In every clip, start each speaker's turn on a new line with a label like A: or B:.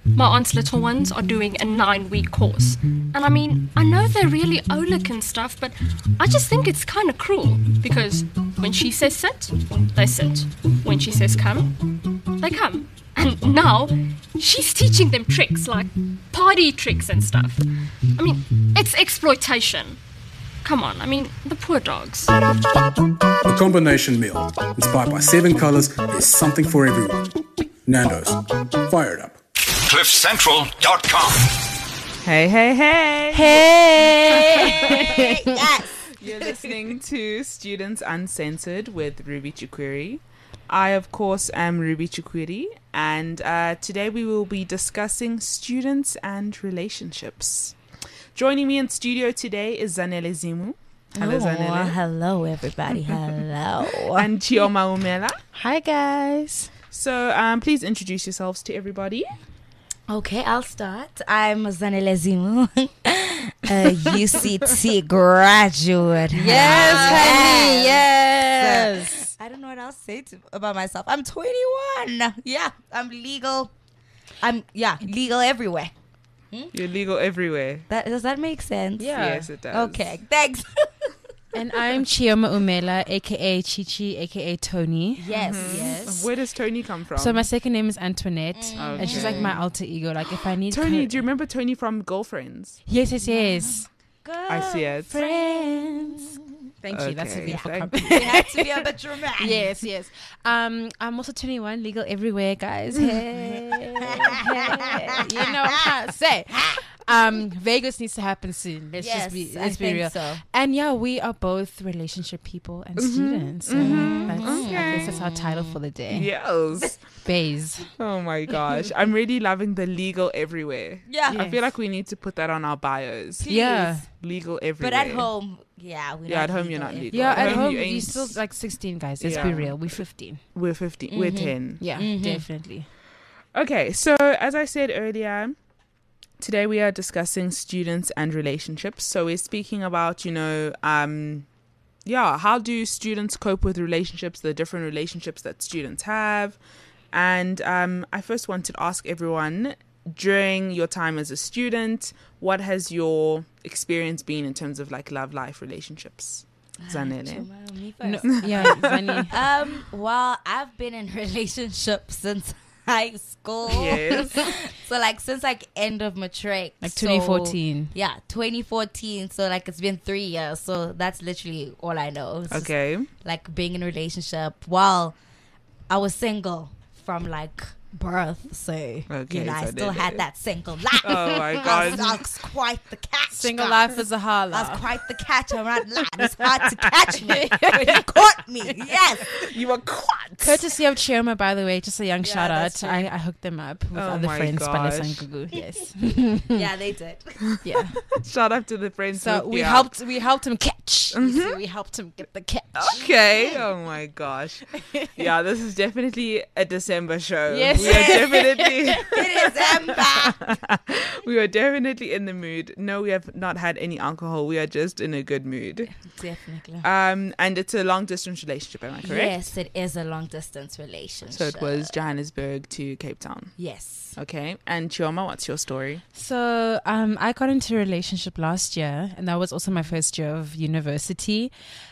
A: my aunt's little ones are doing a 9-week course. And I mean, I know they're really OLEC and stuff, but I just think it's kind of cruel. Because when she says sit, they sit. When she says come, they come. And now, she's teaching them tricks, like party tricks and stuff. I mean, it's exploitation. Come on, I mean, the poor dogs.
B: The combination meal, inspired by 7 colors, there's something for everyone. Nando's, fire it up.
C: CliffCentral.com.
D: Hey, hey, hey.
E: Hey! Yes!
D: You're listening to Students Uncensored with Ruby Chukwiri. I, of course, am Ruby Chukwiri, and today we will be discussing students and relationships. Joining me in studio today is Zanele Zimu. Hello, Zanele.
E: Hello, everybody. Hello.
D: And Chioma Umela.
F: Hi, guys.
D: So, please introduce yourselves to everybody.
E: Okay, I'll start. I'm Zanele Zimu, a UCT graduate.
F: Yes, honey. Yes.
E: I don't know what else to say about myself. I'm 21. Yeah, I'm legal. Legal everywhere.
D: You're legal everywhere.
E: Does that make sense?
F: Yeah.
D: Yes, it does.
E: Okay, thanks.
F: And I'm Chioma Umela, a.k.a. Chichi, a.k.a. Tony.
E: Yes, yes.
D: Where does Tony come from?
F: So my second name is Antoinette, and she's like my alter ego. Like if I need
D: Tony, do you remember Tony from Girlfriends?
F: Yes.
D: I see it.
F: Friends. Thank you. That's a
D: Okay,
F: beautiful
D: thank
F: compliment.
E: We had to be a bit dramatic.
F: Yes. I'm also 21, legal everywhere, guys. Hey. You know what I say. Vegas needs to happen soon. Let's be real.
E: So.
F: And yeah, we are both relationship people and students. So I guess that's our title for the day.
D: Yes.
F: Bays.
D: Oh my gosh. I'm really loving the legal everywhere.
E: Yeah.
D: I feel like we need to put that on our bios.
E: Please.
F: Yeah.
D: Legal everywhere.
E: But at home,
D: at home you're not legal.
F: Yeah, at
D: At home
F: home
D: you
F: you're
D: ain't-
F: still like 16, guys. Let's
D: Yeah.
F: be real. We're 15.
D: We're 15. We're 10.
F: Yeah, definitely.
D: Okay, so as I said earlier, today we are discussing students and relationships. So we're speaking about, how do students cope with relationships, the different relationships that students have. And I first want to ask everyone, during your time as a student, what has your experience been in terms of like love life relationships? Zanele.
E: Me
F: No,
E: first.
F: yeah, funny.
E: Well, I've been in relationships since high school.
D: Yes.
E: So like since like end of matric.
F: Like
E: So,
F: 2014.
E: yeah, 2014. So like it's been 3 years. So that's literally all I know. It's just,
D: Okay.
E: like being in a relationship while I was single from like birth. So
D: Okay,
E: I
D: so
E: still
D: there-
E: had that single life.
D: Oh my
E: I was
D: God.
E: quite the catch.
F: Single
E: guys.
F: life is a
E: I was
F: holla.
E: quite the catch. I'm not lying. It's hard to catch me. But he caught me. Yes.
D: You were caught.
F: Courtesy of Chioma, by the way, just a young shout out.
E: that's true.
F: I hooked them up with
D: Oh
F: other
D: my
F: friends, Balesa
D: gosh.
F: and Gugu. Yes.
E: Yeah, they did.
F: Yeah.
D: Shout out to the friends.
F: So
D: who
F: we
D: hooked
F: helped him catch. You see, we helped him get the catch.
D: me up. Okay. Oh my gosh. Yeah, this is definitely a December show.
F: Yes.
D: We are definitely
E: It is Ember.
D: we are definitely in the mood. No, we have not had any alcohol. We are just in a good mood.
E: Definitely.
D: And it's a long distance relationship, am I correct?
E: Yes, it is a long distance relationship.
D: So it was Johannesburg to Cape Town.
E: Yes.
D: Okay. And Chioma, what's your story?
F: So I got into a relationship last year, and that was also my first year of university.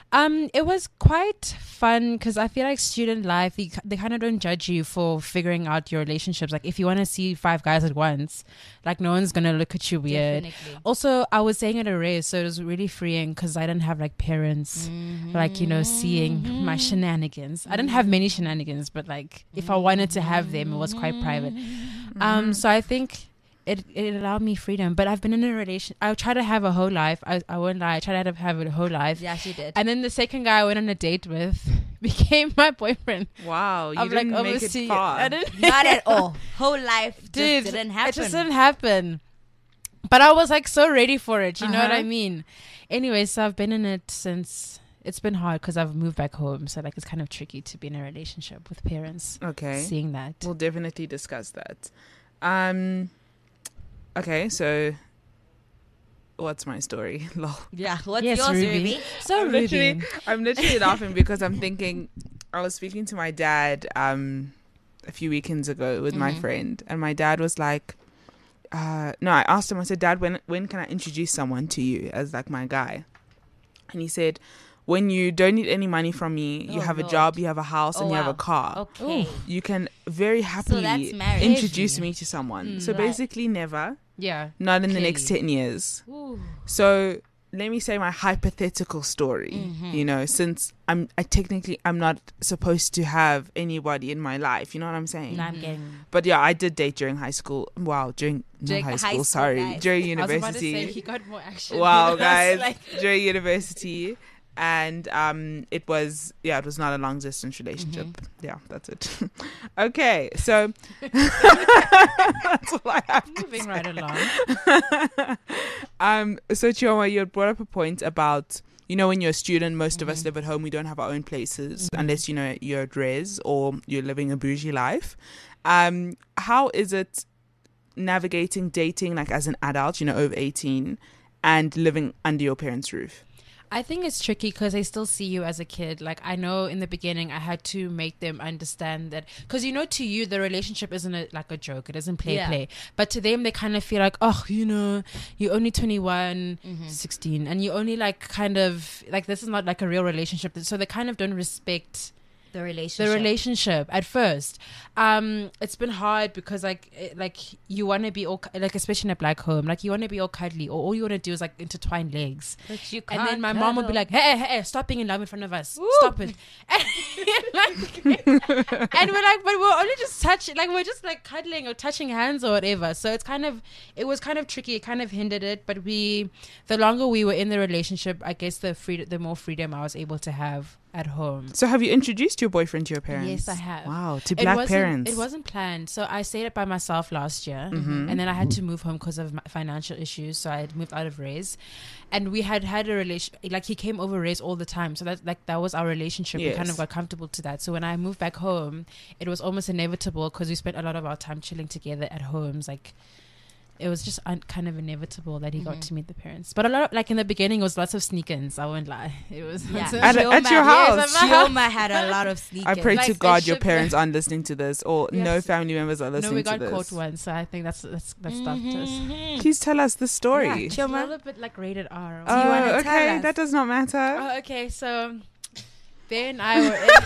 F: It was quite fun because I feel like student life, they kind of don't judge you for figuring out your relationships. Like if you want to see 5 guys at once, like no one's going to look at you weird.
E: Definitely.
F: Also, I was staying at a race, so it was really freeing because I didn't have like parents, like, seeing my shenanigans. I didn't have many shenanigans, but like if I wanted to have them, it was quite private. So I think it allowed me freedom. But I've been in a relation. I tried to have a whole life. I won't lie. I tried to have a whole life.
E: Yeah, she did.
F: And then the second guy I went on a date with became my boyfriend.
D: Wow, you
F: I'm
D: didn't
F: like,
D: make
F: obviously,
D: it far.
F: I didn't.
E: Not at all. Whole life just
F: Dude,
E: didn't happen.
F: It just didn't happen. But I was like so ready for it. You know what I mean? Anyway, so I've been in it since. It's been hard because I've moved back home. So like it's kind of tricky to be in a relationship with parents.
D: Okay.
F: Seeing that.
D: We'll definitely discuss that. Okay, so what's my story? Lol.
E: Yeah. What's
F: Yes,
E: yours,
F: Ruby.
E: Ruby?
F: So
D: I'm
F: Ruby.
D: literally laughing because I'm thinking I was speaking to my dad a few weekends ago with my friend, and my dad was like, I asked him, I said, Dad, when can I introduce someone to you as like my guy? And he said, when you don't need any money from me, you have a job, you have a house, and you have a car.
E: Okay.
D: You can very happily
E: that's marriage.
D: introduce me to someone. So basically never.
F: Yeah.
D: Not in the next 10 years. So let me say my hypothetical story, you know, since I'm not supposed to have anybody in my life. You know what I'm saying?
E: No, I'm getting.
D: But yeah, I did date during high school. Wow, during high school, sorry.
E: guys.
D: During
F: I was about to say
D: university.
F: he got more action.
D: Wow,
F: than us,
D: guys. During university. And it was not a long distance relationship. Yeah, that's it. Okay, so that's all I have to
F: moving
D: say.
F: right along.
D: So Chioma, you had brought up a point about, you know, when you're a student, most of us live at home. We don't have our own places unless, you know, you're at res or you're living a bougie life. How is it navigating dating like as an adult, you know, over 18 and living under your parents' roof?
F: I think it's tricky because they still see you as a kid. Like, I know in the beginning I had to make them understand that, because, you know, to you the relationship isn't like a joke, it isn't play, but to them they kind of feel like, oh, you know, you're only 21, 16, and you only like kind of like, this is not like a real relationship, so they kind of don't respect
E: The relationship
F: at first. It's been hard because like you want to be all like, especially in a black home, like you want to be all cuddly, or all you want to do is like intertwine legs.
E: But you
F: And
E: can't
F: then my mom would be like, hey, stop being in love in front of us. Stop it. And we're like, but we're only just touching, like we're just like cuddling or touching hands or whatever. So it was kind of tricky. It kind of hindered it. But the longer we were in the relationship, I guess the more freedom I was able to have at home.
D: So have you introduced your boyfriend to your parents?
F: Yes, I have.
D: Wow, to black parents.
F: It wasn't planned. So I stayed it by myself last year, and then I had to move home because of my financial issues. So I had moved out of res, and we had a relation. Like, he came over res all the time. So that was our relationship.
D: Yes.
F: We kind of got comfortable to that. So when I moved back home, it was almost inevitable because we spent a lot of our time chilling together at homes. Like, it was just kind of inevitable that he got to meet the parents. But a lot of, like, in the beginning, it was lots of sneak-ins. I won't lie. It was
D: at your house.
F: Yes, at my house.
E: Chioma had a lot of sneakers.
D: I pray to
F: Like,
D: God
F: it
D: your
F: should-
D: parents aren't listening to this, or no
F: Yes.
D: family members are listening
F: No, we
D: to
F: got
D: this.
F: caught once, so I think that's stopped us.
D: Please tell us the story.
E: Yeah,
F: It's a little bit like rated R.
E: you wanna tell
D: okay,
E: us?
D: that does not matter.
F: Oh, okay, so Bear and I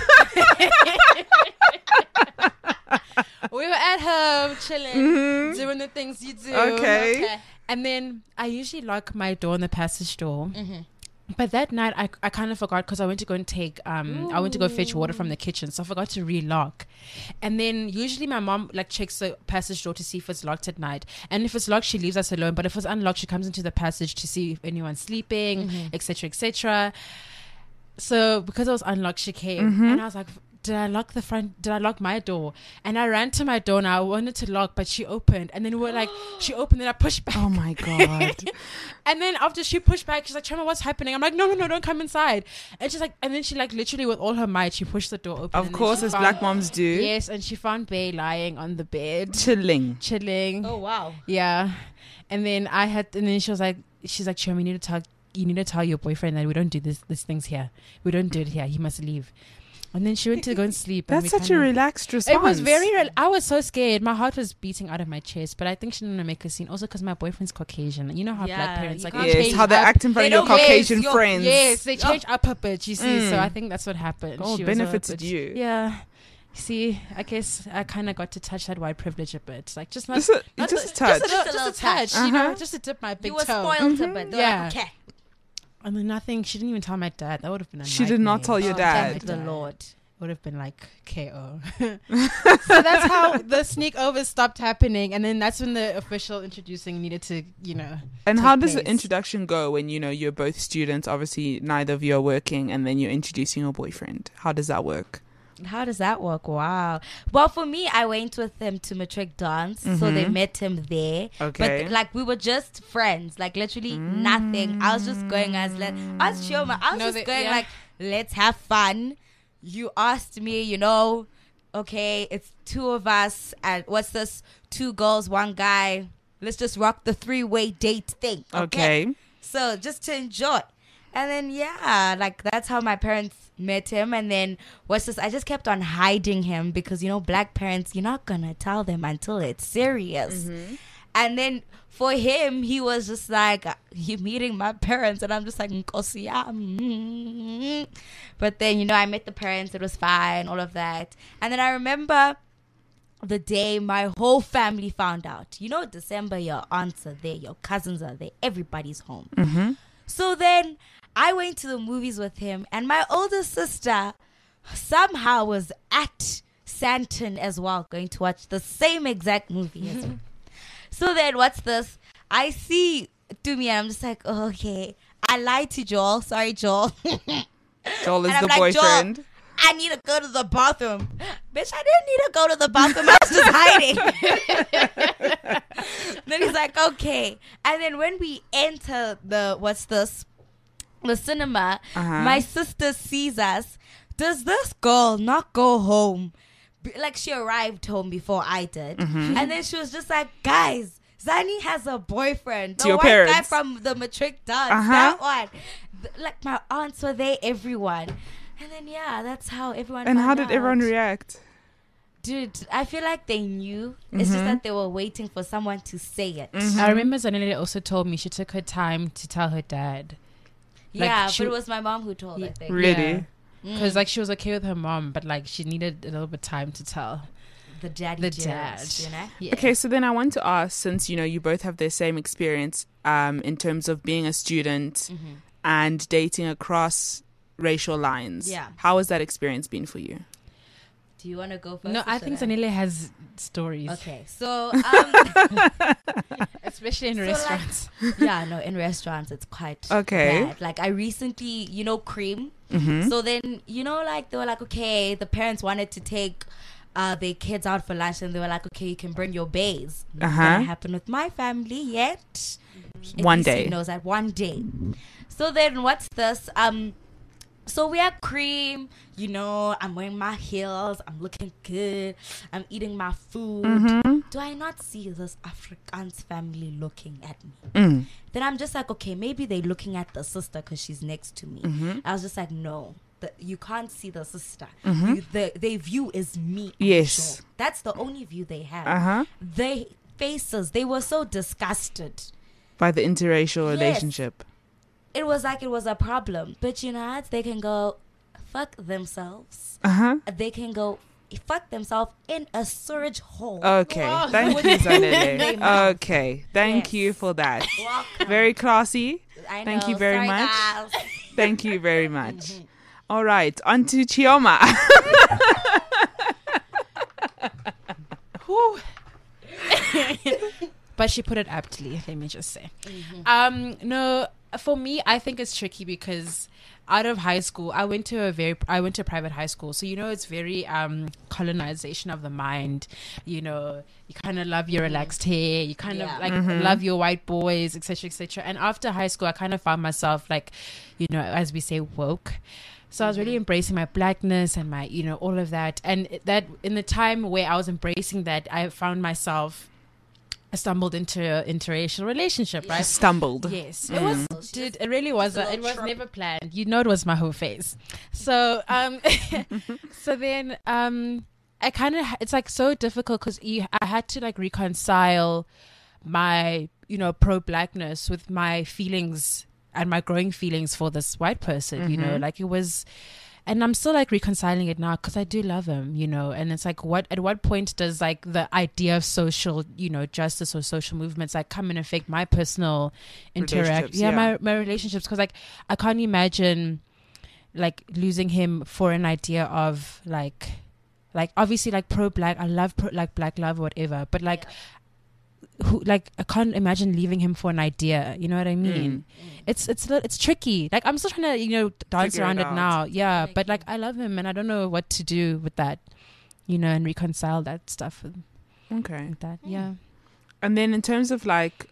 F: were we were at home chilling, doing the things you do.
D: Okay.
F: And then I usually lock my door on the passage door. But that night I kind of forgot because I went to go and take I went to go fetch water from the kitchen, so I forgot to relock. And then usually my mom like checks the passage door to see if it's locked at night, and if it's locked she leaves us alone, but if it's unlocked she comes into the passage to see if anyone's sleeping, etc., etc. So because it was unlocked, she came, and I was like, did I lock my door? And I ran to my door and I wanted to lock, but she opened, and then we were like, she opened and I pushed back.
D: Oh my God.
F: And then after she pushed back, she's like, Chama, what's happening? I'm like, no, don't come inside. And she's like, and then she like literally with all her might, she pushed the door open.
D: Of
F: and then
D: course,
F: she
D: as
F: found-
D: black moms do.
F: Yes, and she found Bay lying on the bed,
D: Chilling.
F: chilling.
E: wow.
F: Yeah. And then she was like, Chama, you need to tell your boyfriend that we don't do these things here. We don't do it here. He must leave. And then she went to go and sleep. And
D: That's
F: we
D: such
F: kinda-
D: a relaxed response.
F: It was very I was so scared. My heart was beating out of my chest, but I think she didn't want to make a scene. Also because my boyfriend's Caucasian. You know how
E: Yeah,
F: black parents
E: you
F: like
E: can't
F: they
D: Yes,
F: change
D: how they
F: up.
D: act in front of
E: They
D: your
E: don't-
D: Caucasian
E: yes,
D: friends.
F: Yes, they change up a bit, you see. So I think that's what happened.
D: Oh,
F: She was a
D: benefited
F: bit-
D: you.
F: Yeah. See, I guess I kind of got to touch that white privilege a bit. Like, just not...
D: Just a
F: not
D: touch.
F: Just a touch, you know? Just to dip my big
E: You were
F: toe.
E: spoiled a bit.
F: Yeah.
E: Okay.
F: I mean, nothing. She didn't even tell my dad. That would have been a
D: She did not
F: nightmare.
D: tell your
E: Oh,
D: dad.
E: thank the Lord.
F: Would have been like KO. So that's how the sneak over stopped happening, and then that's when the official introducing needed to,
D: And
F: take
D: how does the
F: place.
D: introduction go when, you're both students? Obviously, neither of you are working, and then you're introducing your boyfriend. How does that work?
E: How does that work? Wow. Well, for me, I went with them to Matric Dance, so they met him there.
D: Okay.
E: But like we were just friends, like literally nothing. I was just going as Chioma. I was
F: No,
E: just going
F: yeah.
E: like, let's have fun. You asked me, okay, it's two of us, and what's this? 2 girls, 1 guy. Let's just rock the 3-way date thing.
D: Okay.
E: So just to enjoy. And then, yeah, like that's how my parents met him. And then I just kept on hiding him because, black parents, you're not going to tell them until it's serious. And then for him, he was just like, you meeting my parents. And I'm just like, Nkosi yami. But then, you know, I met the parents. It was fine, all of that. And then I remember the day my whole family found out. You know, December, your aunts are there, your cousins are there, everybody's home.
D: Mm-hmm.
E: So then I went to the movies with him, and my older sister somehow was at Santon as well, going to watch the same exact movie as me. So then, what's this? I see Tumi, and I'm just like, oh, okay. I lied to Joel. Sorry, Joel.
D: Joel is
E: And I'm
D: the
E: like,
D: boyfriend.
E: Joel, I need to go to the bathroom. Bitch, I didn't need to go to the bathroom. I was just hiding. Then he's like, okay. And then when we enter the cinema, my sister sees us. Does this girl not go home? Like, she arrived home before I did. And then she was just like, guys, Zani has a boyfriend. The
D: your
E: white guy
D: parents.
E: from the matric dance. That one. Like, my aunts were there, everyone. And then, yeah, that's how everyone
D: And
E: found
D: how did everyone
E: out.
D: react?
E: Dude, I feel like they knew. It's just that they were waiting for someone to say it.
F: I remember Zanele also told me she took her time to tell her dad. Like,
E: Yeah,
F: she-
E: but it was my mom who told, I think.
D: Really?
F: Because like she was okay with her mom, but like she needed a little bit time to tell
E: The daddy
F: the
E: jitters,
F: dad.
E: you know?
F: Yeah.
D: Okay, so then I want to ask, since, you know, you both have the same experience in terms of being a student and dating across racial lines.
E: Yeah.
D: How has that experience been for you?
E: Do you want to go first?
F: No,
E: or
F: I
E: should
F: think Zanele has stories,
E: Okay, so
F: especially in
E: So, like-
F: restaurants.
E: yeah, no, in restaurants it's quite
D: Okay.
E: bad. Like, I recently, you know, Cream.
D: Mm-hmm.
E: So then, you know, like, they were like, okay, the parents wanted to take their kids out for lunch, and they were like, okay, you can bring your bays. Not gonna happen with my family yet. At
D: One
E: least he
D: day.
E: knows that one day. So then, what's this? So we are Cream, you know, I'm wearing my heels, I'm looking good, I'm eating my food. Do I not see this Afrikaans family looking at me? Then I'm just like, okay, maybe they're looking at the sister because she's next to me. I was just like, no, you can't see the sister. Their view is me. and
D: Yes.
E: Joel. That's the only view they have. Their faces, they were so disgusted.
D: By the interracial
E: Yes.
D: relationship.
E: It was like it was a problem. But you know what? They can go fuck themselves. They can go fuck themselves in a surge hole.
D: Okay. Thank you, Zanele. Okay. Thank
E: Yes.
D: you for that.
E: Welcome.
D: Very classy.
E: I
D: Thank
E: know.
D: you very
E: Sorry,
D: much.
E: guys.
D: Thank you very much. All right. On to Chioma.
F: Whew. But she put it aptly, let me just say. No, for me, I think it's tricky because out of high school, I went to a private high school, so you know it's very colonization of the mind. You know, you kind of love your relaxed hair, you kind of like love your white boys, etc., etc. And after high school, I kind of found myself like, you know, as we say, woke. So I was really embracing my blackness and my, you know, all of that. And that in the time where I was embracing that, I found myself. I stumbled into an interracial relationship, right?
D: Stumbled.
F: Yes, it was. Dude, it really was. It was never planned. You know, it was my whole face. So, so then, I kind of. It's like so difficult because I had to like reconcile my, you know, pro-blackness with my feelings and my growing feelings for this white person. You know, like it was. And I'm still like reconciling it now because I do love him, you know. And it's like, at what point does like the idea of social, you know, justice or social movements like come and affect my personal
D: Relationships,
F: my relationships? Because like I can't imagine like losing him for an idea of like obviously like pro-black. I love like black love or whatever, but like. Who like I can't imagine leaving him for an idea. You know what I mean? It's tricky. Like I'm still trying to, you know, dance
D: Figure
F: around
D: it
F: it
D: out.
F: now. Yeah, but like I love him and I don't know what to do with that. You know, and reconcile that stuff with
D: Okay.
F: that. Yeah.
D: And then in terms of like,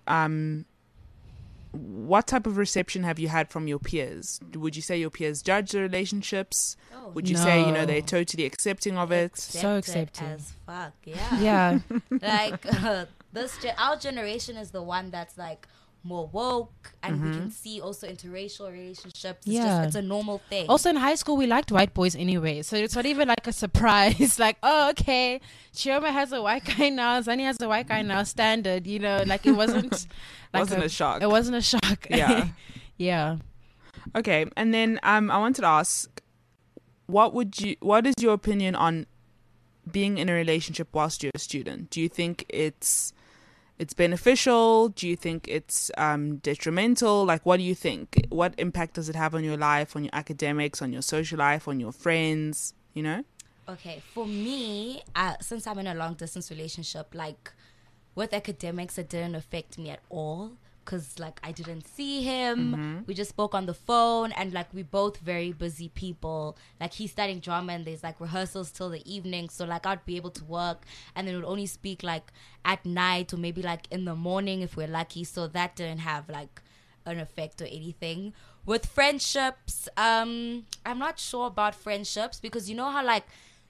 D: what type of reception have you had from your peers? Would you say your peers judge the relationships?
E: Oh,
D: Would you say, you know,
F: No.
D: they're totally accepting of it?
F: So
E: accepted
F: accepting.
E: as fuck. Yeah.
F: Yeah.
E: Like our generation is the one that's like more woke, and we can see also interracial relationships. It's
F: Yeah.
E: it's a normal thing.
F: Also in high school, we liked white boys anyway, so it's not even like a surprise. Like, oh, okay, Chioma has a white guy now, Zani has a white guy now. Standard, you know, like it wasn't like
D: Wasn't a shock.
F: It wasn't a shock.
D: Yeah.
F: Yeah.
D: Okay, and then I wanted to ask, what is your opinion on being in a relationship whilst you're a student? Do you think it's beneficial? Do you think it's detrimental? Like, what do you think? What impact does it have on your life, on your academics, on your social life, on your friends? You know?
E: Okay, for me, since I'm in a long distance relationship, like with academics, it didn't affect me at all. Because, like, I didn't see him. We just spoke on the phone. And, like, we're both very busy people. Like, he's studying drama and there's, like, rehearsals till the evening. So, like, I'd be able to work. And then we'd only speak, like, at night or maybe, like, in the morning if we're lucky. So that didn't have, like, an effect or anything. With friendships, I'm not sure about friendships. Because you know how, like,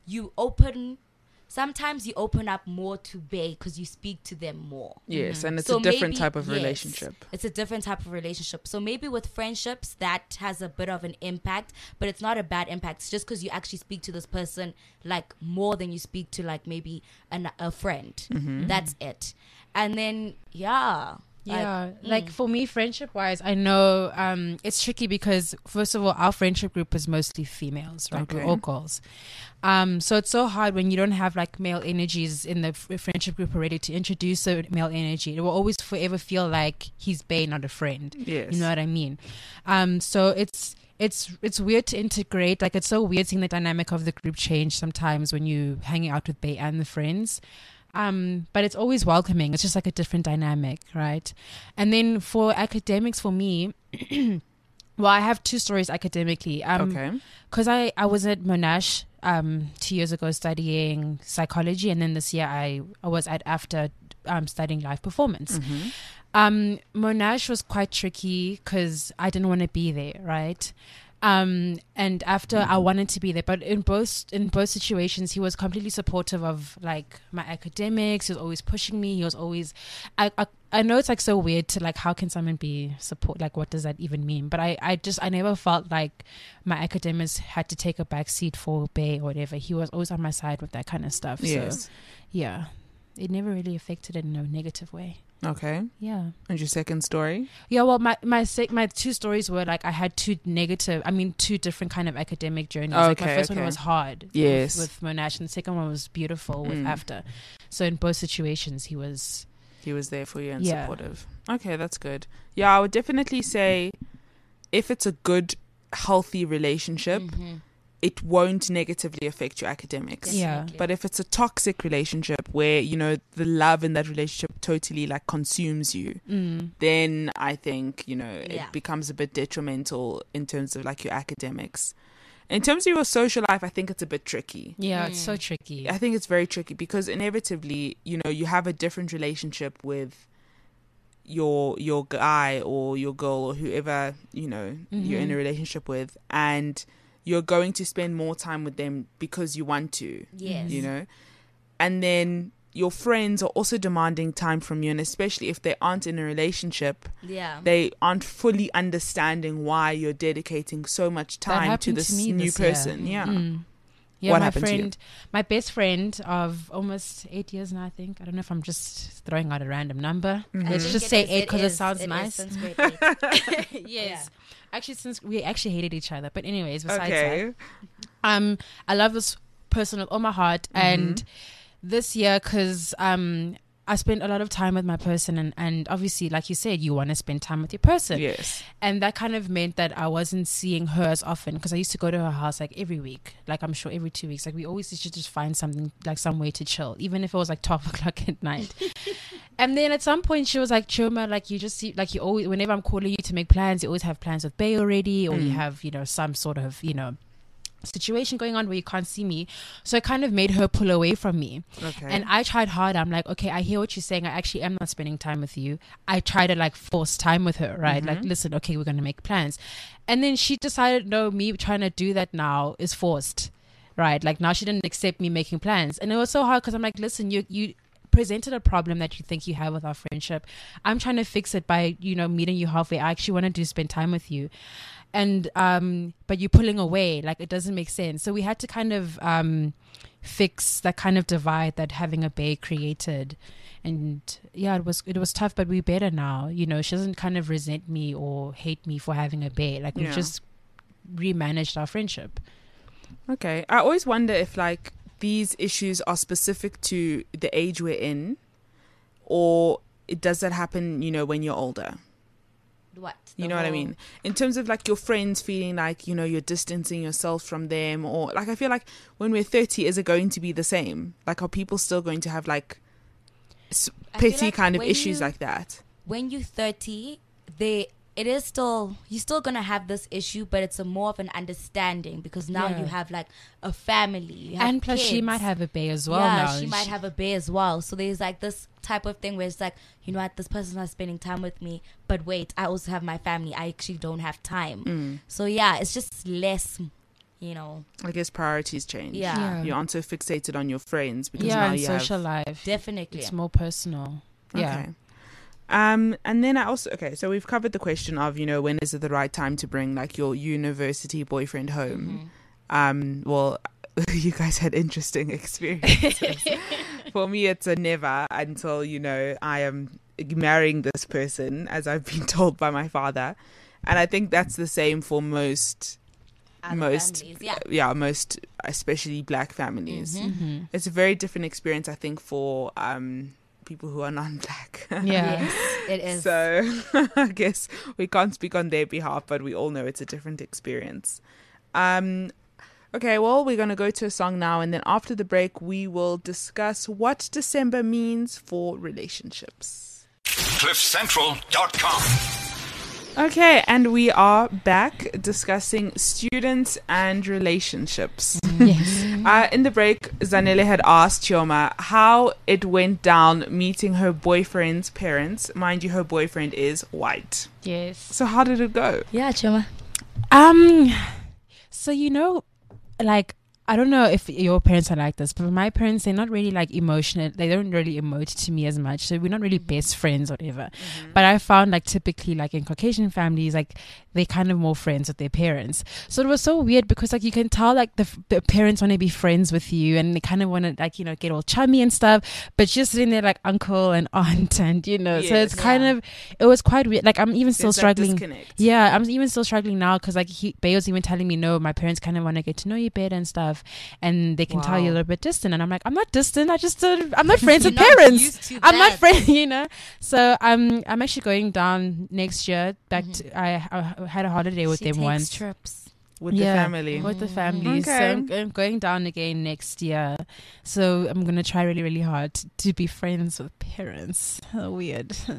E: sometimes you open up more to bae because you speak to them more.
D: Yes, and it's
E: So
D: a different
E: maybe-
D: type of
E: yes,
D: relationship.
E: It's a different type of relationship. So maybe with friendships, that has a bit of an impact, but it's not a bad impact. It's just because you actually speak to this person like more than you speak to like maybe a friend. That's it. And then, yeah.
F: Yeah, like for me, friendship wise, I know it's tricky because first of all, our friendship group is mostly females, right?
D: Okay.
F: We're all girls. So it's so hard when you don't have like male energies in the friendship group already to introduce a male energy. It will always forever feel like he's bae, not a friend.
D: Yes.
F: You know what I mean? So it's weird to integrate. Like it's so weird seeing the dynamic of the group change sometimes when you hanging out with bae and the friends. But it's always welcoming. It's just like a different dynamic, right? And then for academics, for me, well, I have two stories academically.
D: Okay.
F: Because I was at Monash 2 years ago studying psychology, and then this year I was at AFTER studying live performance. Monash was quite tricky because I didn't want to be there, right? And after I wanted to be there, but in both situations, he was completely supportive of like my academics. He was always pushing me. He was always, I know it's like so weird to like, how can someone be support? Like, what does that even mean? But I never felt like my academics had to take a back seat for bae or whatever. He was always on my side with that kind of stuff.
D: Yes.
F: So yeah, it never really affected it in a negative way.
D: Okay.
F: Yeah.
D: And your second story?
F: Yeah, well, my two stories were like I had two different kind of academic journeys. Like my first one was hard,
D: Yes.
F: with Monash, and the second one was beautiful with AFTER. So in both situations, he was
D: there for you and
F: Yeah.
D: supportive. Okay, that's good. Yeah, I would definitely say if it's a good, healthy relationship, it won't negatively affect your academics.
F: Yeah.
E: Definitely.
D: But if it's a toxic relationship where, you know, the love in that relationship totally like consumes you, then I think, you know,
E: Yeah.
D: it becomes a bit detrimental in terms of like your academics. In terms of your social life, I think it's a bit tricky.
F: yeah, it's so tricky.
D: I think it's very tricky because inevitably, you know, you have a different relationship with your guy or your girl or whoever, you know, you're in a relationship with, and you're going to spend more time with them because you want to.
E: Yes.
D: You know? And then your friends are also demanding time from you, and especially if they aren't in a relationship,
E: Yeah.
D: they aren't fully understanding why you're dedicating so much time to
F: happened
D: this
F: to me
D: new
F: this year.
D: person. Yeah.
F: Yeah,
D: What
F: my
D: happened to you?
F: my best friend of almost 8 years now, I think. I don't know if I'm just throwing out a random number.
D: Mm-hmm.
F: Let's
E: I
F: just
E: think
F: say 8 because it
E: is.
F: sounds
E: It is
F: nice.
E: since grade 8.
F: Yes. Actually, since we actually hated each other. But anyways, besides
D: Okay.
F: that, I love this person with all my heart. And this year, because I spent a lot of time with my person, and obviously, like you said, you want to spend time with your person.
D: Yes.
F: And that kind of meant that I wasn't seeing her as often, because I used to go to her house like every week, like I'm sure every 2 weeks. Like we always used to just find something, like some way to chill, even if it was like 12 o'clock at night. And then at some point she was like, Choma, like you just see, like you always, whenever I'm calling you to make plans, you always have plans with bae already, or you have, you know, some sort of, you know, situation going on where you can't see me. So it kind of made her pull away from me.
D: Okay.
F: And I tried hard. I'm like, okay, I hear what you're saying. I actually am not spending time with you. I try to like force time with her, right? Like, listen, okay, we're going to make plans. And then she decided, no, me trying to do that now is forced, right? Like now she didn't accept me making plans. And it was so hard because I'm like, listen, you presented a problem that you think you have with our friendship. I'm trying to fix it by, meeting you halfway. I actually wanted to spend time with you. And, but you're pulling away. Like, it doesn't make sense. So we had to kind of fix that kind of divide that having a bae created. And yeah, it was tough, but we're better now. She doesn't kind of resent me or hate me for having a bae. Like, we've just remanaged our friendship.
D: Okay. I always wonder if like these issues are specific to the age we're in, or does that happen, when you're older?
E: What?
D: You know what I mean? In terms of like your friends feeling like, you're distancing yourself from them, or like I feel like when we're 30, is it going to be the same? Like, are people still going to have like petty
E: like
D: kind of
E: when
D: issues
E: you-
D: like that?
E: When you're 30, you're still gonna have this issue, but it's a more of an understanding because now
F: Yeah.
E: you have like a family, you have
F: And plus, she
E: kids.
F: might have a bae as well
E: yeah,
F: now.
E: she might have a bae as well. So there's like this type of thing where it's like, what, this person's not spending time with me, but wait, I also have my family. I actually don't have time. So yeah, it's just less,
D: I guess priorities change.
E: Yeah.
D: You aren't so fixated on your friends because
F: Yeah,
D: now
F: and
D: you
F: social
D: have...
F: life.
E: definitely.
F: It's more personal. Yeah.
D: Okay. And then I also, so we've covered the question of, when is it the right time to bring like your university boyfriend home? Well, you guys had interesting experiences. For me, it's a never until, I am marrying this person, as I've been told by my father. And I think that's the same for most,
E: families, yeah.
D: most, especially black families.
F: Mm-hmm.
D: It's a very different experience, I think, for, people who are non-black.
F: Yeah.
E: Yes, it is.
D: So I guess we can't speak on their behalf, but we all know it's a different experience. Okay, well, we're going to go to a song now, and then after the break, we will discuss what December means for relationships.
C: CliffCentral.com.
D: Okay, and we are back discussing students and relationships.
F: Yes.
D: In the break, Zanele had asked Chioma how it went down meeting her boyfriend's parents. Mind you, her boyfriend is white.
F: Yes.
D: So how did it go?
E: Yeah, Choma.
F: So like, I don't know if your parents are like this, but my parents, they're not really like emotional. They don't really emote to me as much. So we're not really best friends or whatever. But I found like typically like in Caucasian families, like they're kind of more friends with their parents. So it was so weird because like you can tell like the parents want to be friends with you and they kind of want to like, get all chummy and stuff, but you're sitting there like uncle and aunt and, so it's it was quite weird. Like I'm even still
D: There's that
F: struggling.
D: disconnect.
F: Yeah, I'm even still struggling now because like Bae was even telling me, no, my parents kind of want to get to know you better and stuff, and they can tell you're a little bit distant, and I'm like, I'm not distant. I'm not friends with
E: You're not
F: parents.
E: used to
F: I'm not
E: that.
F: friends, So I'm actually going down next year. Back to I had a holiday with
E: She
F: them
E: takes
F: once.
E: trips.
D: With the family.
F: With the family. So
D: Okay.
F: I'm going down again next year. So I'm going to try really, really hard to be friends with parents. Oh, weird. so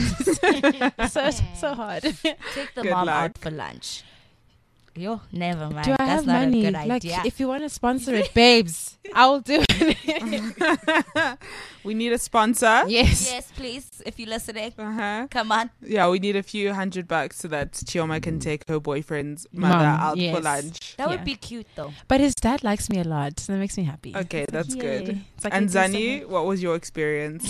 F: hard.
E: Take the
D: Good
E: mom
D: luck.
E: out for lunch. Yo, never mind.
F: Do I
E: That's
F: have
E: not
F: money?
E: a good
F: Like,
E: idea.
F: if you want to sponsor it, babes, I will do it.
D: We need a sponsor.
F: Yes.
E: Yes, please. If you're listening,
D: Uh-huh.
E: come on.
D: Yeah, we need a few $100 so that Chioma can take her boyfriend's mother
F: Mom,
D: out
F: yes.
D: for lunch.
E: That
F: Yeah.
E: would be cute, though.
F: But his dad likes me a lot. So that makes me happy.
D: Okay, that's good.
F: Yay. It's like
D: And
F: I do
D: Zani, what was your experience?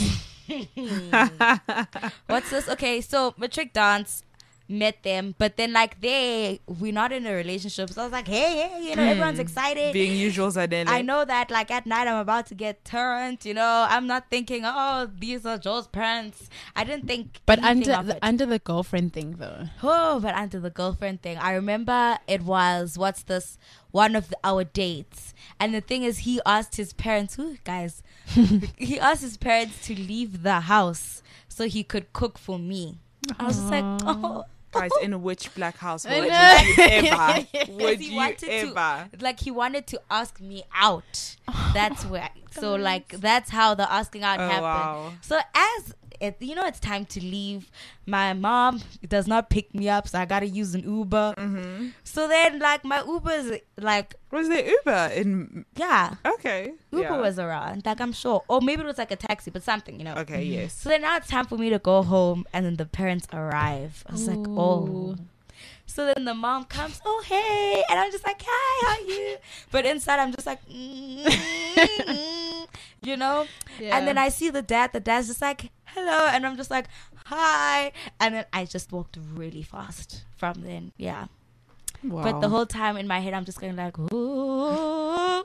E: What's this? Okay, so matric dance, met them, but then like we're not in a relationship. So I was like, hey, everyone's excited.
D: Being usual Zanele.
E: I know that like at night I'm about to get turned. I'm not thinking, oh, these are Joe's parents. I didn't think.
F: But
E: anything of it.
F: under the girlfriend thing, though.
E: Oh, but under the girlfriend thing, I remember it was one of our dates, and the thing is, he asked his parents, he asked his parents to leave the house so he could cook for me. I was just like, oh.
D: Guys, in which black household
F: I
D: would
F: know.
D: you ever? Would
E: he
D: you
E: wanted
D: ever?
E: he wanted to ask me out. That's where. So like that's how the asking out
D: Oh,
E: happened.
D: wow.
E: So as it's time to leave. My mom does not pick me up, so I gotta use an Uber.
D: Mm-hmm.
E: So then like my Uber's like
D: Was there Uber in...
E: yeah.
D: Okay.
E: Uber
D: yeah.
E: was around, like I'm sure, or maybe it was like a taxi, but something.
D: Okay, yes.
E: So then now it's time for me to go home, and then the parents arrive. I was like, oh. So then the mom comes, oh hey, and I'm just like, hi, how are you? But inside I'm just like, you know?
F: Yeah.
E: And then I see the dad's just like, hello. And I'm just like, hi. And then I just walked really fast from then. Yeah.
D: Wow.
E: But the whole time in my head, I'm just going like, ooh.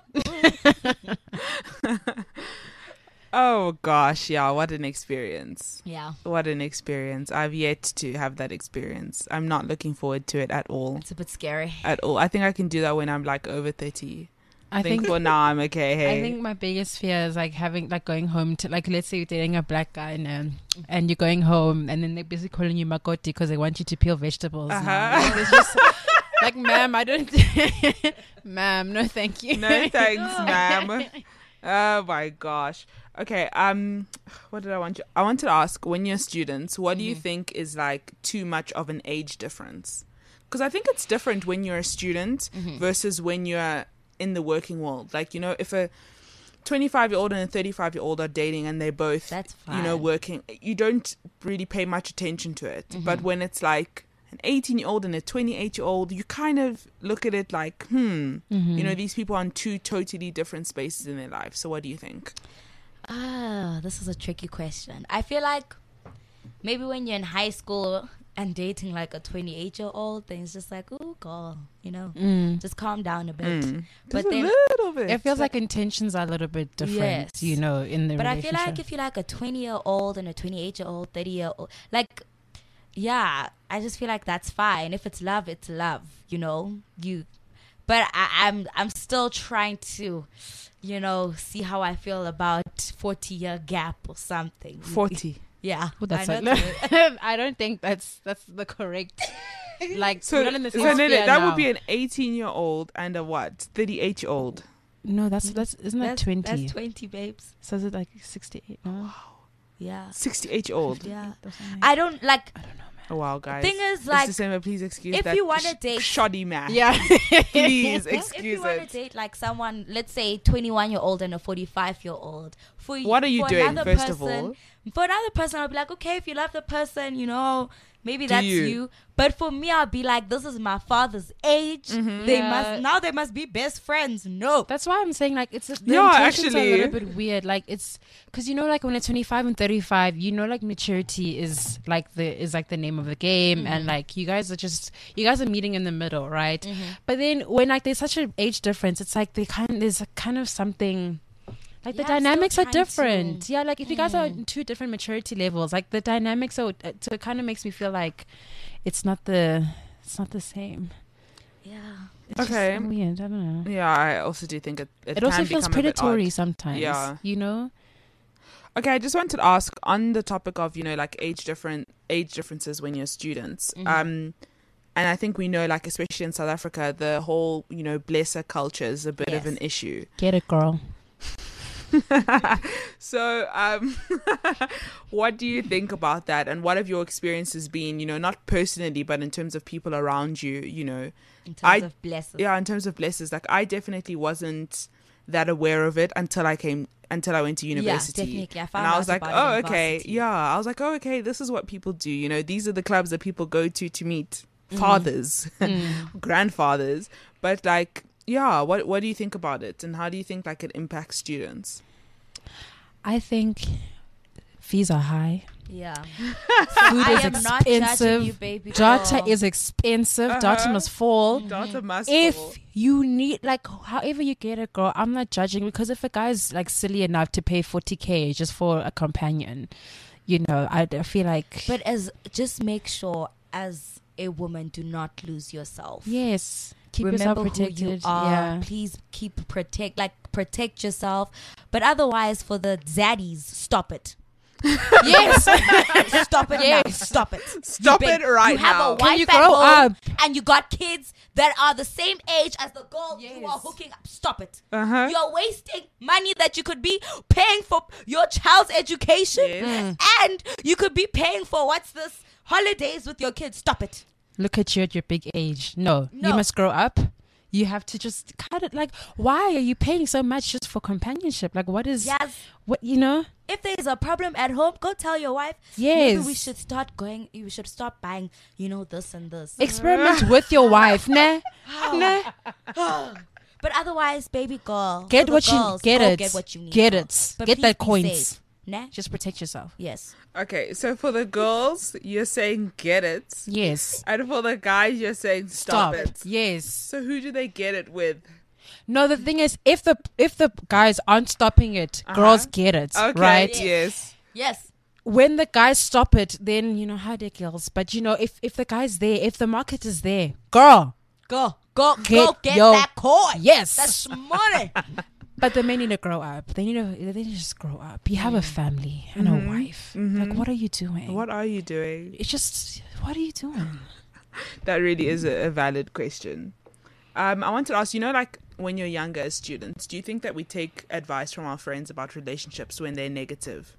D: Oh gosh, yeah, what an experience.
E: Yeah.
D: What an experience. I've yet to have that experience. I'm not looking forward to it at all.
E: It's a bit scary.
D: At all. I think I can do that when I'm like over 30.
F: I think
D: for now I'm okay. Hey.
F: I think my biggest fear is like having like going home to like, let's say you're dating a black guy and you're going home and then they're basically calling you makoti because they want you to peel vegetables. Now. Like, it's just like, ma'am, I don't, ma'am, no, thank you.
D: No thanks, ma'am. Oh my gosh. Okay. What did I want? I wanted to ask, when you're students, what do you think is like too much of an age difference? Because I think it's different when you're a student versus when you're in the working world. Like, you know, if a 25-year-old and a 35-year-old are dating and they're both,
E: That's
D: you know,
E: fine.
D: working, you don't really pay much attention to it. But when it's like an 18-year-old and a 28-year-old, you kind of look at it like, you know, these people are in two totally different spaces in their life. So what do you think?
E: This is a tricky question. I feel like maybe when you're in high school and dating like a 28-year-old, then it's just like, oh, girl, you know, just calm down a bit. But
D: Just
E: then,
D: a little bit.
F: It feels like intentions are a little bit different,
E: Yes.
F: you know, in the
E: but I feel
F: relationship.
E: like if you're like a 20-year-old and a 28-year-old, 30-year-old, like, yeah, I just feel like that's fine. If it's love, it's love, you know. But I'm still trying to, you know, see how I feel about 40-year gap or something.
D: 40.
E: Yeah.
F: Oh, that's
E: I
F: like,
E: know
F: I don't think that's the correct. Like,
D: So,
F: we're not in the same
D: so
F: sphere
D: that
F: now.
D: would be an 18-year-old and a what? 38-year-old.
F: No, that's isn't that 20?
E: That's 20, babes.
F: So is it like 68? No.
E: Yeah.
D: 68-year-old.
E: Yeah.
F: Doesn't
E: I don't like.
D: Oh, wow, guys.
E: Thing is,
D: It's
E: like,
D: December, please excuse
E: if
D: that
E: you wanna date-
D: shoddy math.
F: Yeah.
D: Please
E: If you
D: excuse
E: want to
D: it.
E: date like someone, let's say 21-year-old and a 45-year-old, for
D: What are you
E: for
D: doing,
E: another
D: first of
E: person-
D: all?
E: For another person, I'll be like, okay, if you love the person, you know, maybe
D: Do
E: that's
D: you?
E: you. But for me, I'll be like, this is my father's age. They
F: Yeah.
E: must be best friends. No.
F: That's why I'm saying like it's the
D: Yeah,
F: intentions are a
D: actually.
F: little bit weird. Like it's because you know like when it's 25 and 35, you know like maturity is like the name of the game, and like you guys are meeting in the middle, right? But then when like there's such an age difference, it's like there's a kind of something. Like the
E: Yeah, I'm still
F: dynamics are
E: trying to-
F: different. Yeah, like if you guys are in two different maturity levels, like the dynamics are so it kind of makes me feel like it's not the same.
E: Yeah.
F: It's
D: Okay.
F: just weird. I don't know.
D: Yeah, I also do think it
F: It also
D: can
F: feels
D: become a bit
F: predatory
D: odd.
F: sometimes.
D: Yeah.
F: You know?
D: Okay, I just wanted to ask on the topic of, you know, like age differences when you're students. And I think we know, like, especially in South Africa, the whole, you know, blesser culture is a bit of
E: Yes.
D: an issue.
F: Get it, girl.
D: So, what do you think about that? And what have your experiences been, you know, not personally, but in terms of people around you, you know?
E: In terms
D: I-
E: of blessings.
D: Yeah, in terms of blessers, like, I definitely wasn't that aware of it until I went to university.
E: Yeah, definitely. I found
D: And I
E: out
D: was like,
E: about
D: oh,
E: it in
D: okay.
E: varsity.
D: Yeah. I was like, oh, okay, this is what people do. You know, these are the clubs that people go to meet fathers, grandfathers. But like, yeah, what do you think about it? And how do you think like it impacts students?
F: I think fees are high.
E: Yeah.
F: Food
E: I
F: is
E: am not judging
F: expensive.
E: you, baby
F: Data
E: girl.
F: is expensive. Data must fall.
D: Data must fall.
F: If you need, like, however you get it, girl, I'm not judging, because if a guy's like silly enough to pay 40K just for a companion, you know, I feel like,
E: But just make sure as a woman, do not lose yourself.
F: yes, keep
E: Remember
F: yourself protected.
E: who you are.
F: Yeah.
E: Please protect yourself. But otherwise, for the zaddies, stop it.
F: Yes.
E: Stop it
F: Yes.
E: now. Stop it.
D: Stop
E: You
D: it right
E: You have
D: now.
E: a
F: Can
E: wife
F: you
E: at
F: grow
E: home
F: up?
E: and you got kids that are the same age as the girl you are
F: Yes.
E: hooking up. Stop it.
D: Uh-huh.
E: You're wasting money that you could be paying for your child's education,
D: Yes.
E: and you could be paying for holidays with your kids. Stop it.
F: Look at you at your big age. No, you
E: No.
F: must grow up. You have to just cut it. Like, why are you paying so much just for companionship? Like, what is,
E: Yes.
F: what, you know?
E: If there's a problem at home, go tell your wife.
F: Yes.
E: Maybe we should you should stop buying, this and this.
F: Experiment with your wife, nah? Nah?
E: But otherwise, baby girl,
F: Get
E: for the
F: what you
E: girls,
F: get
E: go
F: it.
E: Get what you need.
F: Get
E: girl.
F: it.
E: But
F: Get
E: please
F: that
E: be
F: coins.
E: safe. Nah?
F: Just protect yourself.
E: Yes.
D: Okay, so for the girls, you're saying get it.
F: Yes.
D: And for the guys, you're saying stop it.
F: Yes.
D: So who do they get it with?
F: No, the thing is, if the guys aren't stopping it, girls get it,
D: Okay,
F: right?
D: yes.
E: Yes.
F: When the guys stop it, then how they girls. But if the guy's there, if the market is there, girl,
E: Go
F: Get
E: get
F: your-
E: that coin.
F: yes.
E: That's money.
F: But the men need to grow up. They need to just grow up. You have a family and a wife. Like, what are you doing?
D: What are you doing?
F: It's just, what are you doing?
D: That really is a valid question. I want to ask, like when you're younger as students, do you think that we take advice from our friends about relationships when they're negative?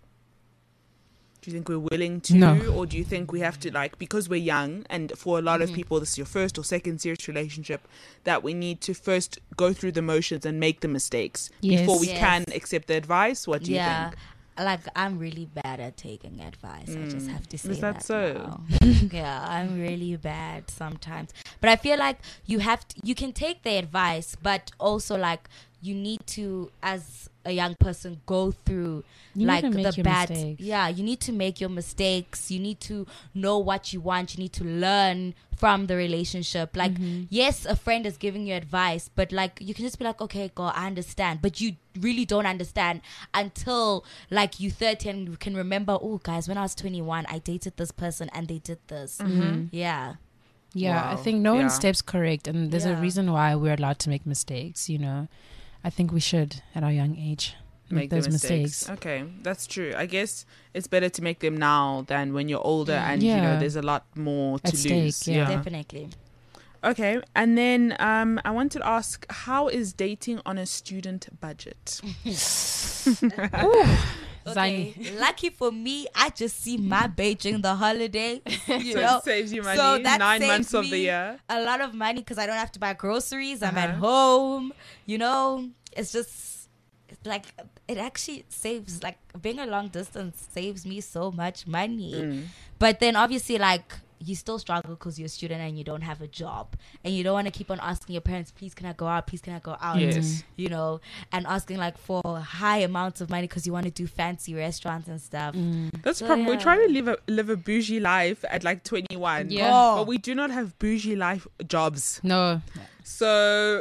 D: Do you think we're willing to?
F: No.
D: Or do you think we have to, because we're young and for a lot of people this is your first or second serious relationship, that we need to first go through the motions and make the mistakes
F: Yes.
D: before we
E: Yes.
D: can accept the advice? What do you
E: Yeah.
D: think?
E: Like, I'm really bad at taking advice. I just have to say
D: Is that so?
E: now. Yeah, I'm really bad sometimes. But I feel like you can take the advice, but also like you need to, as a young person, go through
F: You need
E: like
F: to make
E: the
F: your
E: bad.
F: mistakes.
E: Yeah, you need to make your mistakes. You need to know what you want. You need to learn from the relationship. Like, yes, a friend is giving you advice, but like you can just be like, okay, girl, I understand. But you really don't understand until like you 30 and you can remember, oh, guys, when I was 21, I dated this person and they did this. Yeah.
F: Yeah, I
D: Wow.
F: think no
D: Yeah.
F: one steps correct. And there's a
E: Yeah.
F: reason why we're allowed to make mistakes, I think we should, at our young age, make
D: The
F: those mistakes.
D: Okay, that's true. I guess it's better to make them now than when you're older and
F: Yeah.
D: there's a lot more to
F: At stake,
D: lose.
F: yeah.
E: Definitely.
D: Okay, and then I wanted to ask, how is dating on a student budget?
E: Okay. Lucky for me, I just see my Beijing the holiday. You
D: So
E: know,
D: it saves you money.
E: So that
D: 9
E: saves
D: months of the
E: me
D: year.
E: a lot of money because I don't have to buy groceries. I'm at home. It's just like it actually saves. Like being a long distance saves me so much money. But then obviously, like, you still struggle because you're a student and you don't have a job, and you don't want to keep on asking your parents, please can I go out, please can I go out,
D: Yes.
E: and asking like for high amounts of money because you want to do fancy restaurants and stuff.
D: That's the
E: So,
D: problem. We're
E: yeah.
D: trying to live a bougie life at like 21.
F: Yeah.
D: But we do not have bougie life jobs.
F: No.
D: So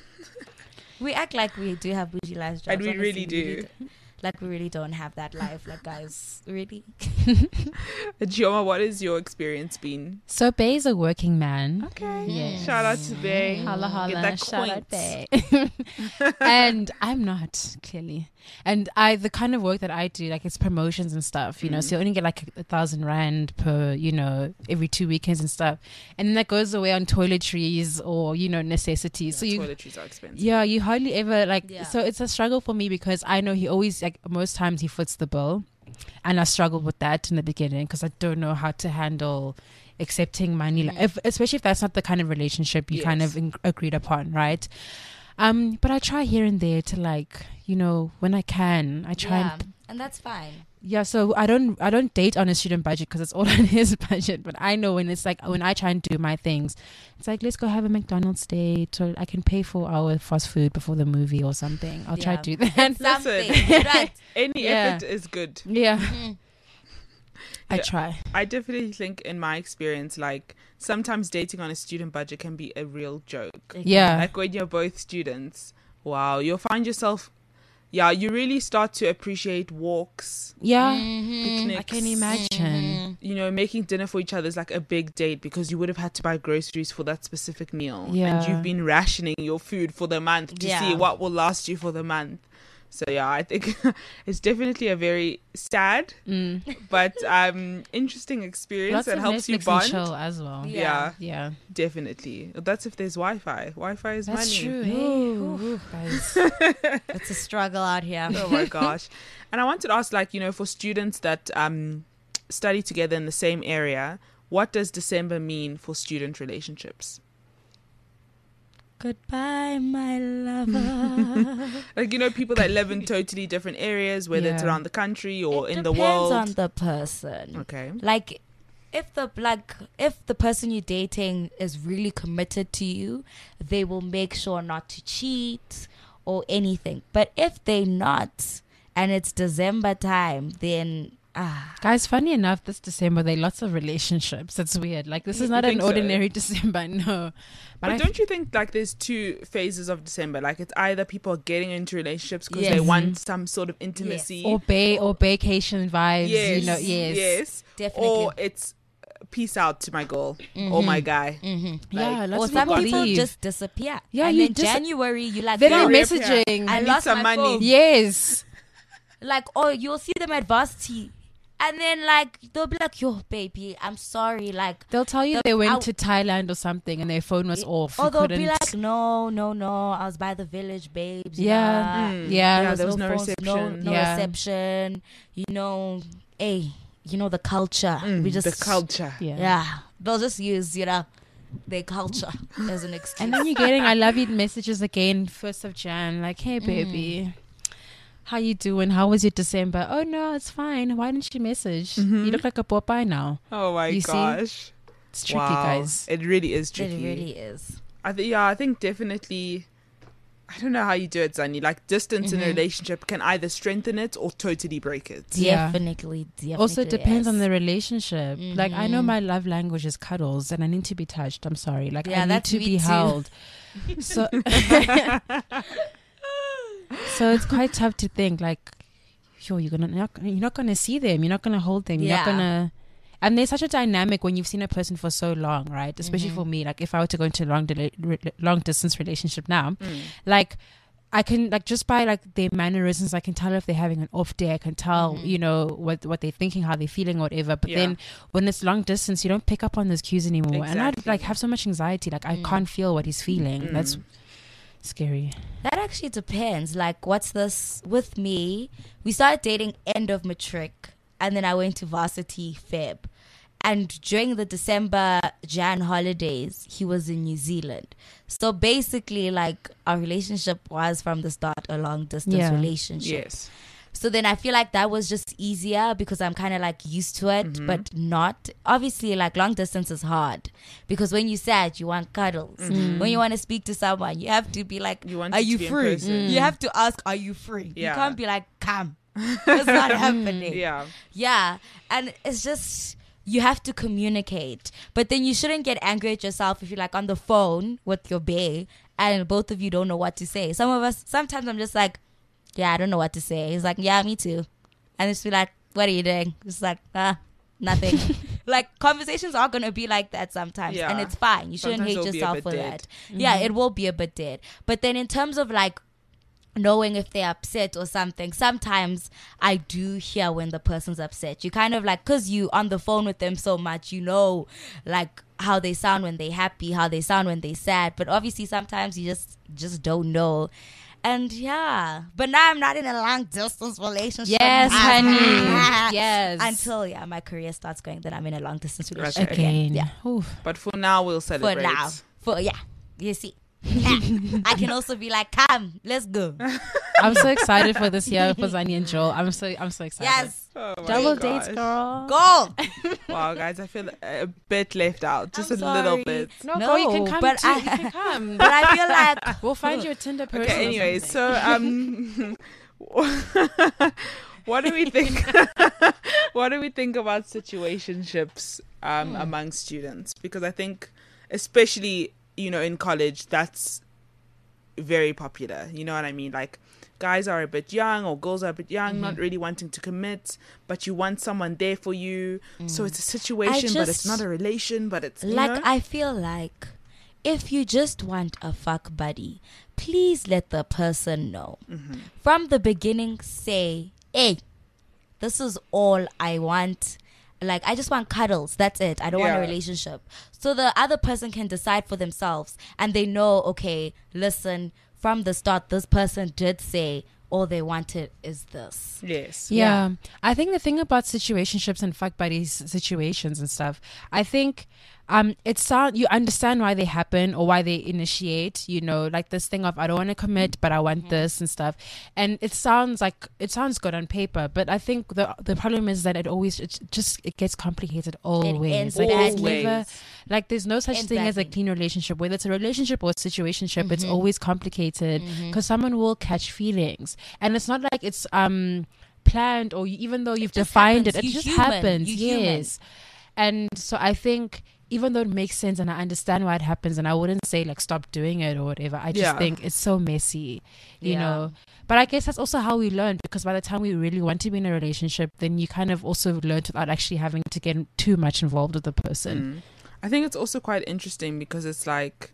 E: We act like we do have bougie life jobs.
D: And we
E: honestly,
D: really do.
E: Like, we really don't have that life. Like, guys, really?
D: Chioma, what has your experience been?
F: So Bay is a working man.
D: Okay.
F: Yes.
D: Shout out to Bay.
F: Holla holla,
D: Get that
F: shout out
D: coins.
F: Bay. And I'm not, clearly. And the kind of work that I do, like, it's promotions and stuff, so you only get like 1,000 rand per, every 2 weekends and stuff. And then that goes away on toiletries or, necessities. So
D: Toiletries are expensive.
F: yeah, you hardly ever
E: Yeah.
F: so it's a struggle for me because I know he always, like, most times he foots the bill. And I struggled with that in the beginning because I don't know how to handle accepting money, especially if that's not the kind of relationship you kind
D: Yes.
F: of agreed upon, right? But I try here and there to, like, when I can, I try
E: Yeah,
F: and
E: and that's fine.
F: yeah. So I don't date on a student budget because it's all on his budget. But I know when it's like when I try and do my things, it's like, let's go have a McDonald's date, or I can pay for our fast food before the movie or something. I'll try
E: Yeah.
F: to do that.
E: Something, right?
D: Any
F: Yeah.
D: effort is good.
F: Yeah, I
D: Yeah.
F: try.
D: I definitely think in my experience, like, sometimes dating on a student budget can be a real joke.
F: Yeah,
D: Like when you're both students, wow, you'll find yourself, you really start to appreciate walks,
F: yeah.
D: picnics.
F: I can imagine.
D: Making dinner for each other is like a big date because you would have had to buy groceries for that specific meal.
F: Yeah.
D: And you've been rationing your food for the month to see
E: Yeah.
D: what will last you for the month. So yeah, I think it's definitely a very sad but interesting experience
F: Lots
D: that
F: of
D: helps you
F: Netflix
D: bond.
F: and chill as well.
D: Yeah,
F: Yeah,
D: definitely. That's if there's Wi-Fi. Wi-Fi is
F: that's
D: money.
F: true. Hey, guys.
E: It's a struggle out here.
D: Oh my gosh. And I wanted to ask, like, for students that study together in the same area, what does December mean for student relationships?
E: Goodbye, my lover.
D: Like, people that live in totally different areas, whether it's
F: Yeah.
D: around the country or
E: It
D: in the
E: depends
D: world.
E: on the person.
D: Okay.
E: Like, if the person you're dating is really committed to you, they will make sure not to cheat or anything. But if they're not, and it's December time, then
F: Guys, funny enough, this December there are lots of relationships. That's weird. Like, this is not an ordinary December, no.
D: But don't you think like there's two phases of December? Like, it's either people are getting into relationships because they want some sort of intimacy,
F: or vacation vibes.
D: Yes,
E: definitely.
D: Or it's peace out to my girl or my guy.
F: Yeah,
E: Or some people just disappear.
F: Yeah,
E: and
F: you
E: then January you like,
F: then
E: "Yo,
F: they're messaging.
E: I
D: need
E: lost
D: some
E: my
D: money."
E: phone.
F: Yes.
E: Like, you'll see them at varsity, and then like they'll be like, "Yo, baby, I'm sorry." Like,
F: They'll tell you they went to Thailand or something and their phone was off.
E: or
F: You
E: they'll be
F: couldn't-
E: like, "No, I was by the village, babes."
F: Yeah. Yeah.
D: There was no
E: phones,
D: reception.
E: no
F: Yeah.
E: reception. The culture. We just
D: the culture.
F: Yeah.
E: They'll just use their culture as an excuse.
F: And then you're getting I love you messages again, 1st of Jan, like, hey baby, how you doing? How was your December? Oh no, it's fine. Why didn't you message? You look like a Popeye now.
D: Oh my
F: You see?
D: gosh.
F: It's tricky,
D: Wow.
F: guys.
D: It really is tricky.
E: It really is.
D: I think definitely. I don't know how you do it, Zanny. Like, distance in a relationship can either strengthen it or totally break it.
F: Yeah.
E: Definitely.
F: Also, it depends on
E: yes.
F: the relationship. Like, I know my love language is cuddles and I need to be touched. I'm sorry. Like,
E: Yeah,
F: I need
E: that's
F: to
E: me
F: be
E: too.
F: held. So, so it's quite tough to think, like, yo, you're not gonna see them. You're not gonna hold them. You're not
E: Yeah.
F: gonna. And there's such a dynamic when you've seen a person for so long, right? Especially for me, like if I were to go into a long distance relationship now, like I can just by like their mannerisms, I can tell if they're having an off day. I can tell, what they're thinking, how they're feeling, whatever. But then when it's long distance, you don't pick up on those cues anymore. And I'd like have so much anxiety, like I can't feel what he's feeling. That's scary.
E: That actually depends. Like, what's this with me? We started dating end of matric, and then I went to varsity Feb. And during the December-Jan holidays, he was in New Zealand. So basically, like, our relationship was from the start a long-distance relationship.
D: Yes.
E: So then I feel like that was just easier because I'm kind of like used to it, but not. Obviously, like, long distance is hard because when you're sad, you want cuddles. When you want to speak to someone, you have to be like,
D: You want
E: are
D: it to
E: you
D: be in
E: free?
D: person.
E: You have to ask, are you free?
D: Yeah.
E: You can't be like, come. It's not happening.
D: Yeah.
E: Yeah. And it's just, you have to communicate. But then you shouldn't get angry at yourself if you're like on the phone with your bae and both of you don't know what to say. Sometimes I'm just like, yeah, I don't know what to say. He's like, yeah, me too. And it's be like, what are you doing? It's like, nothing. Like, conversations are going to be like that sometimes.
D: Yeah.
E: And it's fine. You shouldn't
D: Sometimes
E: hate
D: it'll be a
E: yourself
D: bit
E: for
D: dead.
E: that. Yeah, it will be a bit dead. But then in terms of like, knowing if they're upset or something, sometimes I do hear when the person's upset. You kind of like, because you on the phone with them so much, like how they sound when they're happy, how they sound when they're sad. But obviously sometimes you just don't know. And yeah, but now I'm not in a long distance relationship.
F: Yes, honey. Yes.
E: Until my career starts going, then I'm in a long distance relationship
F: Again.
E: Yeah.
F: Oof.
D: But for now, we'll
E: For
D: celebrate.
E: now. You see. I can also be like, come, let's go.
F: I'm so excited for this year for Zani and Joel. I'm so excited.
E: Yes.
D: Oh my
F: Double
D: gosh.
F: dates, girl.
E: Go.
D: Wow, guys, I feel a bit left out. Just
E: I'm
D: a little
E: sorry.
D: bit.
F: No,
E: No,
F: girl, you can come
E: but
F: too. You can come.
E: But I feel like
F: We'll find you a Tinder person.
D: Okay,
F: or
D: anyway,
F: something.
D: so what do we think? What do we think about situationships among students? Because I think, especially in college, that's very popular. You know what I mean? Like, guys are a bit young or girls are a bit young, not really wanting to commit, but you want someone there for you. So it's a situation, but it's
E: just-
D: not a relation. But it's
E: like I feel like if you just want a fuck buddy, please let the person know. From the beginning, say, hey, this is all I want. Like, I just want cuddles. That's it. I don't want a
D: Yeah.
E: relationship. So the other person can decide for themselves and they know, okay, listen, from the start, this person did say all they wanted is this.
D: Yes.
F: Yeah. I think the thing about situationships and fuck buddies situations and stuff, I think you understand why they happen or why they initiate, you know, like this thing of I don't want to commit but I want this and stuff, and it sounds good on paper, but I think the problem is that it gets complicated always.
E: ends
F: Like there's
E: badly.
F: never, like there's no such
E: Ends
F: thing as a
E: badly.
F: clean relationship, whether it's a relationship or a situationship. It's always complicated because someone will catch feelings, and it's not like it's planned or even though you've
E: just
F: defined it,
E: happens.
F: it
E: You're
F: just
E: human.
F: happens.
E: You're human.
F: Yes. And so I think even though it makes sense and I understand why it happens, and I wouldn't say like stop doing it or whatever, I just
D: Yeah.
F: think it's so messy, you
E: Yeah.
F: know. But I guess that's also how we learn, because by the time we really want to be in a relationship, then you kind of also learn without actually having to get too much involved with the person.
D: I think it's also quite interesting because it's like,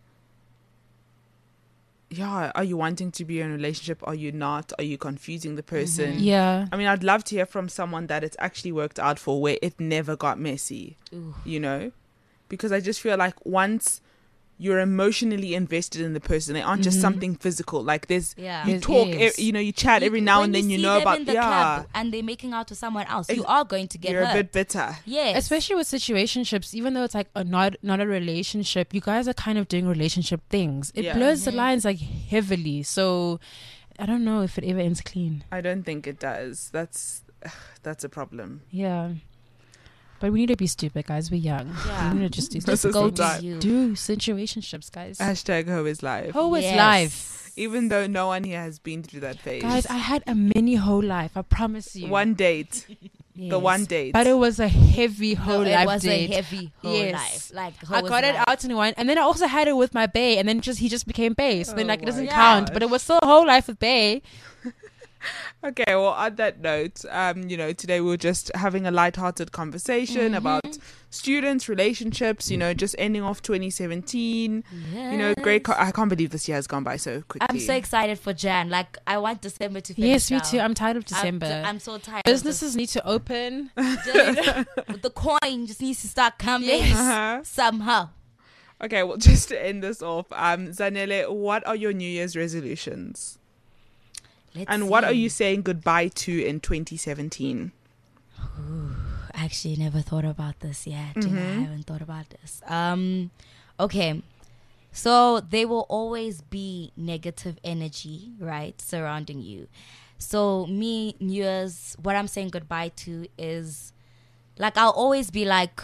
D: yeah, are you wanting to be in a relationship? Are you not? Are you confusing the person?
F: Yeah.
D: I mean, I'd love to hear from someone that it's actually worked out for, where it never got messy, you know? Because I just feel like once you're emotionally invested in the person, they aren't just something physical. Like there's,
E: Yeah.
D: you
F: Yes,
D: talk,
F: yes.
D: you know, you chat every now
E: When
D: and then, you
E: see
D: know
E: them
D: about,
E: in the club and they're making out with someone else, you are going to get
D: you're
E: hurt.
D: a bit bitter.
E: Yes.
F: Especially with situationships, even though it's like not a relationship, you guys are kind of doing relationship things. It
D: Yeah.
F: blurs the lines like heavily. So I don't know if it ever ends clean.
D: I don't think it does. That's a problem.
F: Yeah. But we need to be stupid, guys. We're young.
E: Yeah.
F: We need to just do
D: This is
E: go
D: the
E: to
D: time.
E: you.
F: do situationships, guys.
D: Hashtag hoe is life.
F: Hoe is
E: Yes.
F: life.
D: Even though no one here has been through that phase.
F: Guys, I had a mini whole life. I promise you.
D: One date.
F: Yes.
D: The one date.
F: But it was a heavy whole
E: No,
F: life
E: it was
F: date.
E: a heavy whole
F: Yes.
E: life. Like
F: I got it out in one, and then I also had it with my bae, and then he just became bae. So then
D: Oh
F: like it doesn't
D: my
F: count,
D: gosh.
F: but it was still a whole life with bae.
D: Okay, well, on that note, you know, today we're just having a lighthearted conversation about students, relationships, you know, just ending off 2017. You know, great. I can't believe this year has gone by so quickly.
E: I'm so excited for Jan. Like I want December to finish.
F: Yes, me
E: now.
F: too. I'm tired of December.
E: I'm so tired.
F: Businesses need to open.
E: The coin just needs to start coming somehow.
D: Okay, well, just to end this off, Zanele, what are your New Year's resolutions? And what are you saying goodbye to in 2017?
E: I actually never thought about this yet. I haven't thought about this. Okay. So there will always be negative energy, right, surrounding you. So me, New Year's, what I'm saying goodbye to is, like, I'll always be like,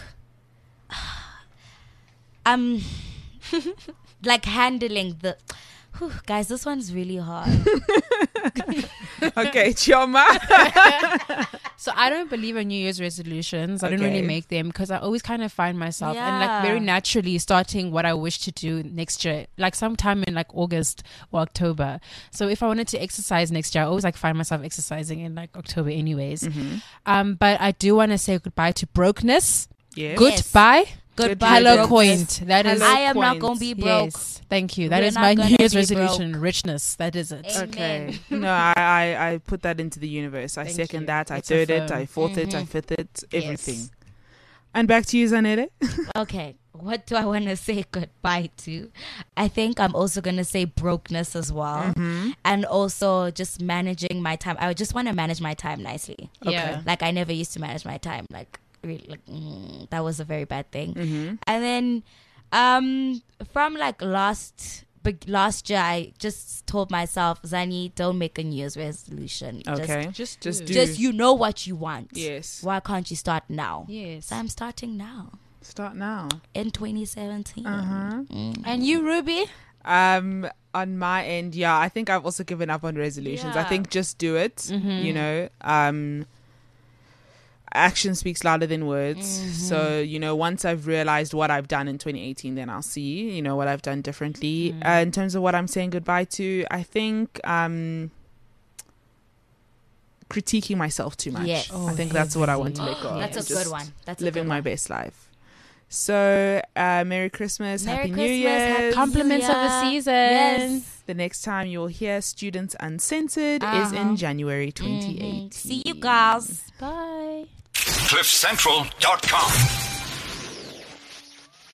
E: I'm like handling the. Whew, guys, this one's really hard.
D: Okay, Chioma.
F: So I don't believe in New Year's resolutions. I don't really
D: Okay.
F: make them because I always kind of find myself and like
E: Yeah.
F: very naturally starting what I wish to do next year, like sometime in like August or October. So if I wanted to exercise next year, I always like find myself exercising in like October anyways. But I do want to say goodbye to brokenness.
D: Yes.
F: Goodbye.
E: Goodbye,
F: Hello
E: brokenness.
F: coined. That is.
D: Hello
E: I am not
D: coins.
E: going to be broke.
F: Yes, thank you. That
E: We're
F: is
E: not
F: my
E: gonna
F: New Year's
E: be
F: resolution.
E: broke.
F: Richness. That is it.
E: Amen.
D: Okay. No, I put that into the universe. I
F: Thank
D: second
F: you.
D: that. I
F: It's
D: third it.
F: affirmed.
D: I fourth it. I fifth it.
F: Yes.
D: Everything. And back to you, Zanele.
E: Okay, what do I want to say goodbye to? I think I'm also going to say brokenness as well. And also just managing my time. I just want to manage my time nicely.
F: Yeah.
E: Like I never used to manage my time. Like, really, like that was a very bad thing. And then from like last year, I just told myself, Zani, don't make a New Year's resolution.
D: Okay.
F: Just
D: Just
F: do.
D: do.
E: Just you know what you want.
D: Yes.
E: Why can't you start now?
F: Yes.
E: So I'm starting now
D: Start now.
E: in 2017.
F: And you, Ruby?
D: On my end, yeah, I think I've also given up on resolutions. I
E: Yeah.
D: think just do it. You know, action speaks louder than words. So, you know, once I've realized what I've done in 2018, then I'll see, you know, what I've done differently. In terms of what I'm saying goodbye to, I think critiquing myself too much.
E: Yes.
D: I think that's what I want to let go of.
E: That's a
D: Just
E: good one. That's a
D: living
E: good
D: my
E: one.
D: best life. So, Merry Christmas,
E: Merry
D: Happy New
E: Christmas,
D: Year.
E: Happy
F: Compliments of the
E: New Year.
F: season.
E: Yes.
D: The next time you'll hear Students Uncensored is in January 2018.
E: See you guys.
F: Bye.
C: CliffCentral.com.